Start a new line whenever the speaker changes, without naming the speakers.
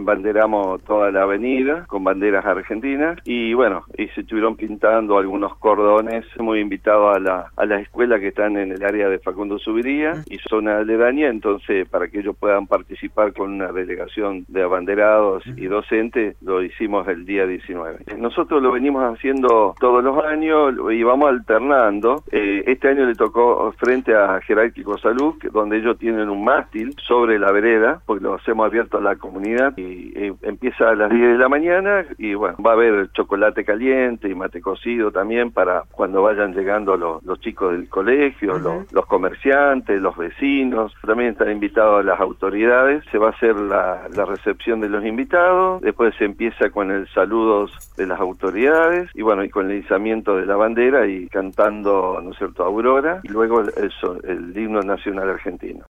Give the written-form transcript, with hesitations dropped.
embanderamos toda la avenida con banderas argentinas y bueno, y se estuvieron pintando algunos cordones. Hemos invitado a las escuelas que están en el área de Facundo Subiría y zona aledaña, entonces para que ellos puedan participar con una delegación de abanderados y docentes, lo hicimos el día 19. Nosotros lo venimos haciendo todos los años y vamos alternando. Este año le tocó frente a Jerárquico Salud, donde ellos tienen un mástil sobre la vereda, porque lo hacemos abierto a la comunidad y empieza a las 10 de la mañana y bueno, va a haber chocolate caliente y mate cocido también para cuando vayan llegando los chicos del colegio, los comerciantes, los vecinos. También están invitados las autoridades. Se va a hacer la recepción de los invitados, después se empieza con el saludos de las autoridades y bueno, y con el izamiento de la bandera y cantando, ¿no es cierto?, Aurora, y luego el himno nacional argentino.